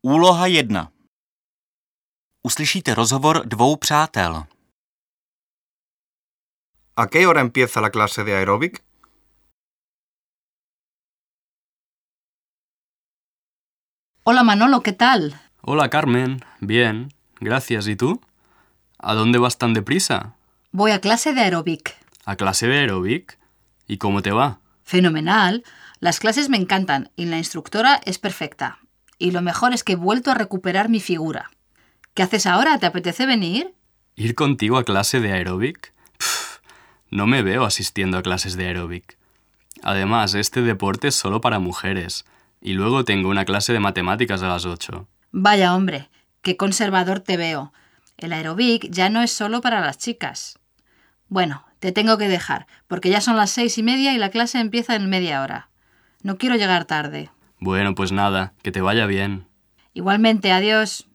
Úloha 1. Uslyšíte rozhovor dvou přátel. ¿A qué hora empieza la clase de aeróbic? Hola Manolo, ¿qué tal? Hola Carmen, bien, gracias. ¿Y tú? ¿A dónde vas tan deprisa? Voy a clase de aeróbic. ¿A clase de aeróbic? ¿Y cómo te va? Fenomenal. Las clases me encantan y la instructora es perfecta. Y lo mejor es que he vuelto a recuperar mi figura. ¿Qué haces ahora? ¿Te apetece venir? ¿Ir contigo a clase de aeróbic? No me veo asistiendo a clases de aeróbic. Además, este deporte es solo para mujeres. Y luego tengo una clase de matemáticas a las 8. Vaya hombre, qué conservador te veo. El aeróbic ya no es solo para las chicas. Bueno, te tengo que dejar, porque ya son las 6:30 y la clase empieza en media hora. No quiero llegar tarde. Bueno, pues nada, que te vaya bien. Igualmente, adiós.